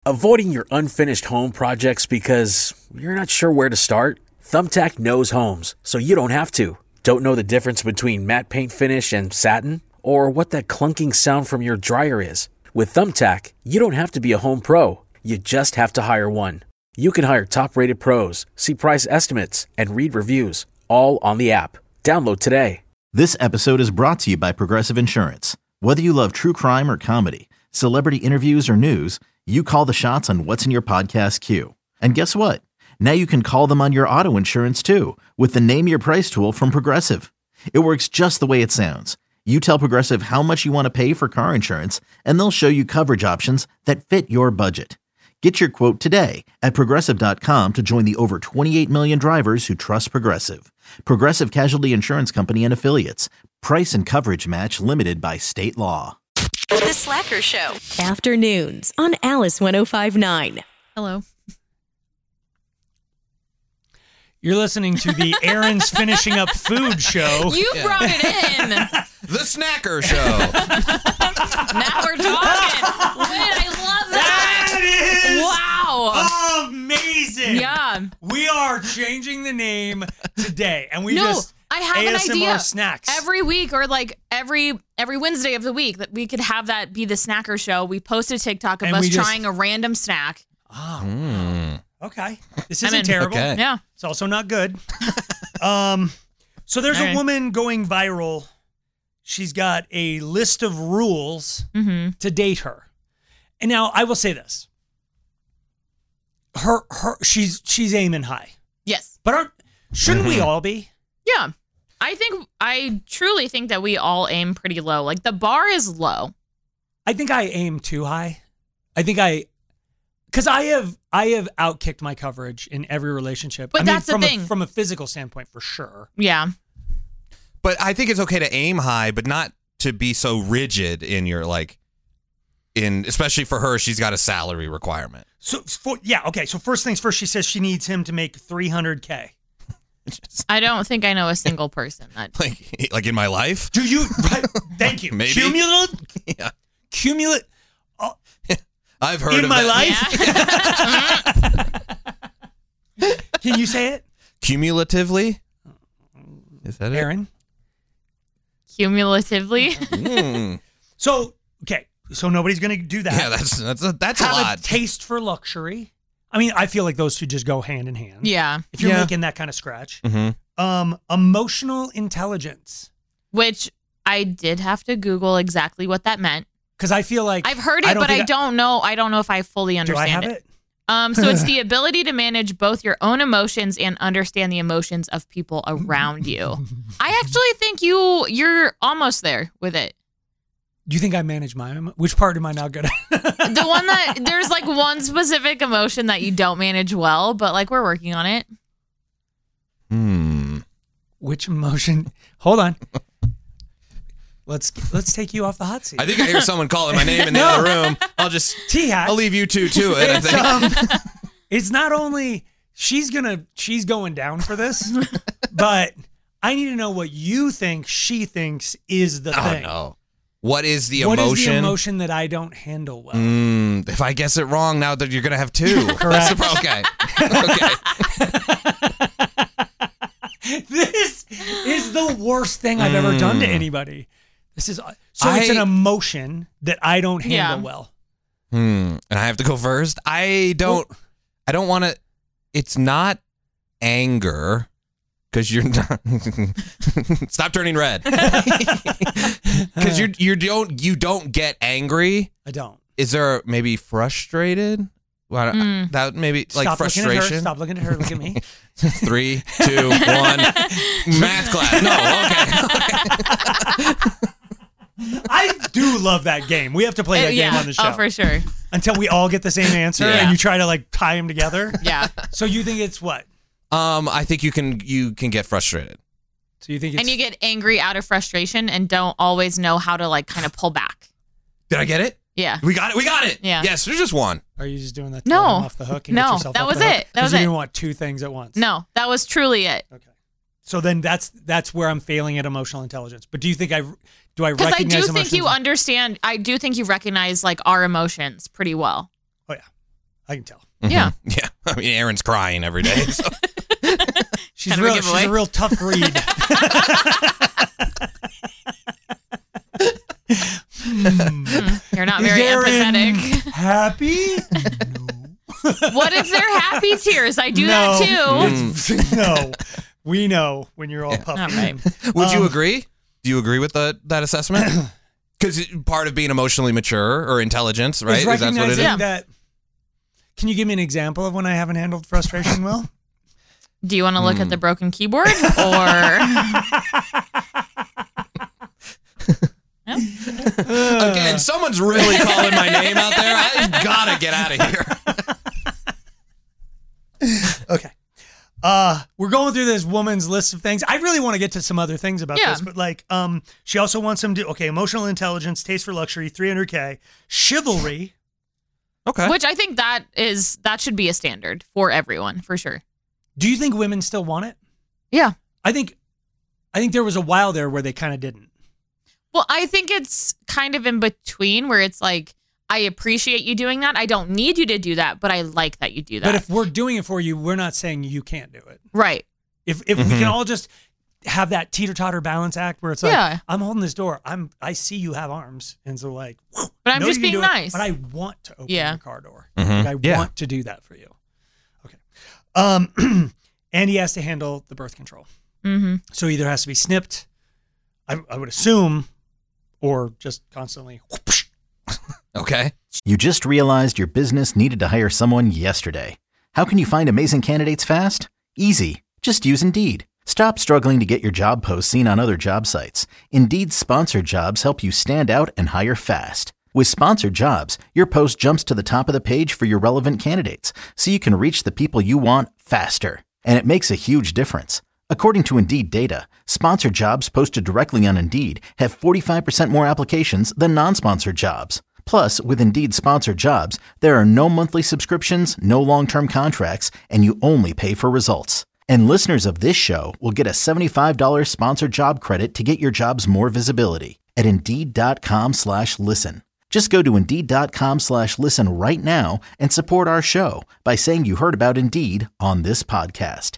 Avoiding your unfinished home projects because you're not sure where to start? Thumbtack knows homes, so you don't have to. Don't know the difference between matte paint finish and satin? Or what that clunking sound from your dryer is? With Thumbtack, you don't have to be a home pro. You just have to hire one. You can hire top-rated pros, see price estimates, and read reviews, all on the app. Download today. This episode is brought to you by Progressive Insurance. Whether you love true crime or comedy, celebrity interviews or news, you call the shots on what's in your podcast queue. And guess what? Now you can call them on your auto insurance too with the Name Your Price tool from Progressive. It works just the way it sounds. You tell Progressive how much you want to pay for car insurance, and they'll show you coverage options that fit your budget. Get your quote today at Progressive.com to join the over 28 million drivers who trust Progressive. Progressive Casualty Insurance Company and Affiliates. Price and coverage match limited by state law. The Slacker Show. Afternoons on Alice 105.9. Hello. You're listening to the Aaron's Finishing Up Food Show. You brought it in. The Snacker Show. Now we're talking. Wait, I love that. That is wow. Amazing. Yeah. We are changing the name today, and we No, just I have ASMR an idea. snacks. Every week or like every Wednesday of the week that we could have that be the Snacker Show. We post a TikTok of And us we just- trying a random snack. Oh. Okay. This I'm isn't in. terrible. Okay. Yeah. It's also not good. So there's All a right. woman going viral. She's got a list of rules to date her. And now I will say this. She's aiming high. Yes. But shouldn't we all be? Yeah. I truly think that we all aim pretty low. Like the bar is low. I think I aim too high. Because I have outkicked my coverage in every relationship. But that's the thing. From a physical standpoint, for sure. Yeah. But I think it's okay to aim high, but not to be so rigid in your especially for her, she's got a salary requirement. So So first things first, she says she needs him to make $300K. I don't think I know a single person that. Like in my life? Do you? Right, thank you. Maybe. Cumulative. Yeah. Cumulative. I've heard In of my that. life. Can you say it, Cumulatively? Is that it? Aaron? Cumulatively. So nobody's going to do that. Yeah, that's a Have lot. a taste for luxury. I mean, I feel like those two just go hand in hand. Yeah. If you're Yeah. making that kind of scratch. Mm-hmm. Emotional intelligence. Which I did have to Google exactly what that meant. Because I feel like I've heard it, but I don't know. I don't know if I fully Do I understand have it. it? So it's the ability to manage both your own emotions and understand the emotions of people around you. I actually think you're almost there with it. Do you think I manage which part am I not good at? The one that there's like one specific emotion that you don't manage well, but like we're working on it. Which emotion? Hold on. Let's take you off the hot seat. I think I hear someone calling my name in the other room. I'll leave you two to it, I think. It's not only she's going down for this, but I need to know what you think she thinks is the thing. No. What is the What emotion? is the emotion that I don't handle well? If I guess it wrong, now that you're going to have two. Correct. Okay. This is the worst thing I've ever done to anybody. This is it's an emotion that I don't handle well. And I have to go first. I don't want to. It's not anger because you're not. Stop turning red. Because you don't get angry. I don't. Is there maybe frustrated? Well, that maybe like Stop frustration. Stop looking at her. Look at me. 3, 2, 1. Math class. No. Okay. I do love that game. We have to play that game on the show. Oh, for sure. Until we all get the same answer Yeah. and you try to like tie them together. Yeah. So you think it's what? I think you can get frustrated. So you think it's... And you get angry out of frustration and don't always know how to like kind of pull back. Did I get it? Yeah. We got it. Yeah. Yes, there's just one. Are you just doing that to No. let them off the hook and No, get yourself that off was the hook? it. That 'Cause was you it. didn't want two things at once. No, that was truly it. Okay. So then that's where I'm failing at emotional intelligence. But do you think do I Because recognize I do think you understand. I do think you recognize like our emotions pretty well. Oh yeah. I can tell. Yeah. Yeah. I mean, Erin's crying every day. So. She's Kind of a she's giveaway. a real tough read. You're not Is very Erin empathetic. happy? What if they're happy tears? I do that too. No. We know when you're all puffy. All right. Would you agree? Do you agree with that assessment? Because part of being emotionally mature or intelligence, right? Is Is that what it recognizing is? that. Can you give me an example of when I haven't handled frustration well? Do you want to look at the broken keyboard or? No? Again, someone's really calling my name out there. I gotta get out of here. Okay. We're going through this woman's list of things. I really want to get to some other things about Yeah. this, but like, she also wants him to, emotional intelligence, taste for luxury, 300K, chivalry. Okay. Which I think that should be a standard for everyone, for sure. Do you think women still want it? Yeah. I think there was a while there where they kind of didn't. Well, I think it's kind of in between where it's like, I appreciate you doing that. I don't need you to do that, but I like that you do that. But if we're doing it for you, we're not saying you can't do it. right. If we can all just have that teeter-totter balance act where it's like, Yeah. I'm holding this door. I see you have arms. And so like, But I'm no, just you can being do it, nice. but I want to open Yeah. your car door. Mhm. Like, I Yeah. want to do that for you. Okay. And he has to handle the birth control. Mm-hmm. So either has to be snipped, I would assume, or just constantly whoosh. Okay. You just realized your business needed to hire someone yesterday. How can you find amazing candidates fast? Easy. Just use Indeed. Stop struggling to get your job posts seen on other job sites. Indeed's sponsored jobs help you stand out and hire fast. With sponsored jobs, your post jumps to the top of the page for your relevant candidates, so you can reach the people you want faster. And it makes a huge difference. According to Indeed data, sponsored jobs posted directly on Indeed have 45% more applications than non-sponsored jobs. Plus, with Indeed sponsored jobs, there are no monthly subscriptions, no long-term contracts, and you only pay for results. And listeners of this show will get a $75 sponsored job credit to get your jobs more visibility at Indeed.com/listen. Just go to Indeed.com/listen right now and support our show by saying you heard about Indeed on this podcast.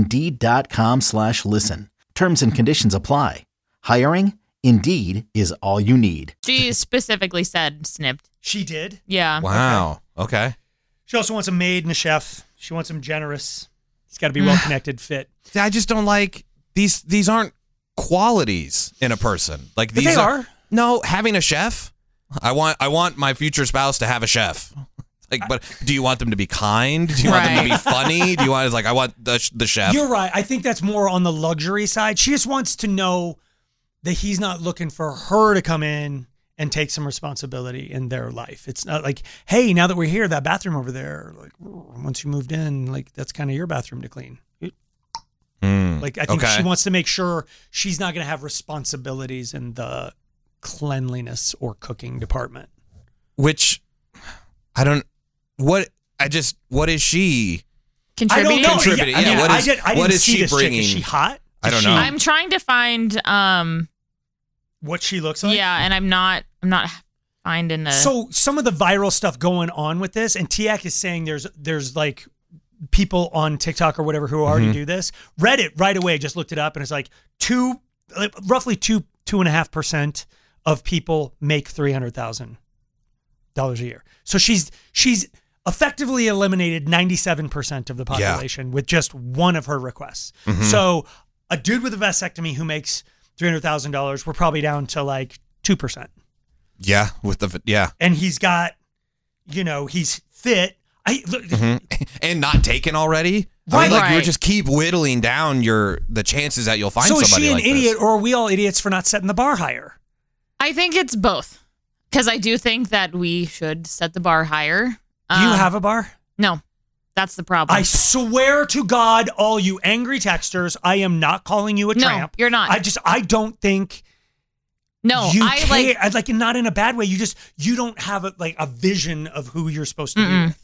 Indeed.com/listen. Terms and conditions apply. Hiring? Indeed is all you need. She specifically said snipped. She did. Yeah. Wow. Okay. She also wants a maid and a chef. She wants him generous. He's got to be well-connected, fit. See, I just don't like these. These aren't qualities in a person. Like But these they are. No, having a chef. I want my future spouse to have a chef. Like, but do you want them to be kind? Do you want them to be Right. funny? Do you want I want the chef? You're right. I think that's more on the luxury side. She just wants to know that he's not looking for her to come in and take some responsibility in their life. It's not like, hey, now that we're here, that bathroom over there, like once you moved in, like that's kind of your bathroom to clean. Like I think okay. she wants to make sure she's not going to have responsibilities in the cleanliness or cooking department. Which I don't. What is she? Contributing. I don't know. Contributing. I Yeah, mean, what I is- didn't what is see she this chick. bringing? Is she hot? I don't Is know. she- I'm trying to find what she looks like. yeah, and I'm not finding the So some of the viral stuff going on with this, and Tiak is saying there's like people on TikTok or whatever who already do this. Reddit right away just looked it up and it's like roughly 2.5% of people make $300,000 a year. So she's effectively eliminated 97% of the population with just one of her requests. So a dude with a vasectomy who makes $300,000, we're probably down to like 2%. Yeah, with the And he's got, he's fit. and not taken already. I mean, like you would just keep whittling down the chances that you'll find So is somebody she an like idiot, this. or are we all idiots for not setting the bar higher? I think it's both. Because I do think that we should set the bar higher. Do you have a bar? No. That's the problem. I swear to God, all you angry texters, I am not calling you a No, tramp. you're not. I don't think No, you I like care. Like not in a bad way. You don't have a vision of who you're supposed to be with.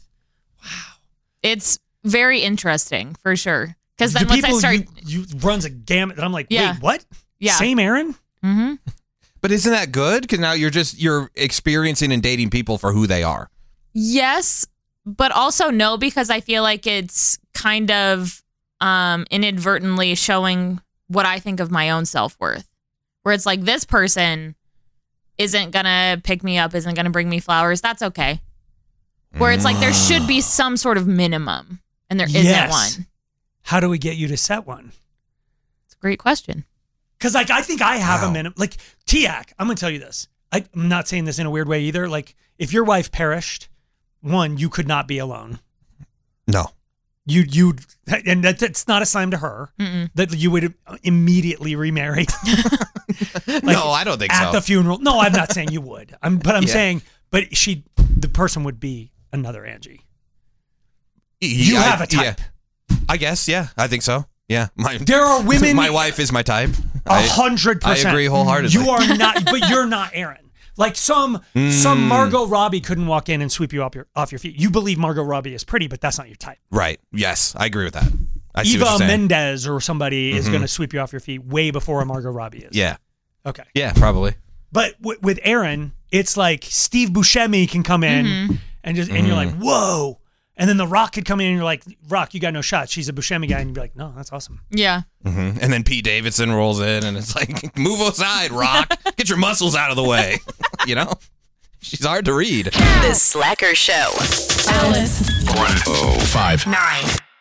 it's very interesting for sure. Because then The once I people start you runs a gamut, and I'm like, Yeah. wait, what? Yeah. Same Aaron? Mhm. But isn't that good? Because now you're experiencing and dating people for who they are. Yes, but also no, because I feel like it's kind of inadvertently showing what I think of my own self-worth. Where it's like, this person isn't going to pick me up, isn't going to bring me flowers. That's okay. Where it's like, there should be some sort of minimum, and there isn't one. How do we get you to set one? It's a great question. Because like I think I have a minimum. Like Tiak, I'm gonna tell you this. I'm not saying this in a weird way either. Like if your wife perished, one, you could not be alone. No. You'd and that's not a sign to her that you would immediately remarry. No, I don't think so. At the funeral. No, I'm not saying you would. I'm saying, but the person would be another Angie. You have a type. Yeah. I guess, yeah. I think so. Yeah. There are women. My wife is my type. 100%. I agree wholeheartedly. You are not, but you're not Aaron. Like some Margot Robbie couldn't walk in and sweep you off your feet. You believe Margot Robbie is pretty, but that's not your type. Right. Yes, I agree with that. I see what Eva you're saying. Mendes or somebody is going to sweep you off your feet way before a Margot Robbie is. Yeah. Okay. Yeah, probably. But with Aaron, it's like Steve Buscemi can come in and you're like, whoa. And then The Rock could come in and you're like, Rock, you got no shot. She's a Buscemi guy. And you'd be like, no, that's awesome. Yeah. And then Pete Davidson rolls in and it's like, move aside, Rock. Get your muscles out of the way. You know? She's hard to read. The Slacker Show. Alice. 105.9.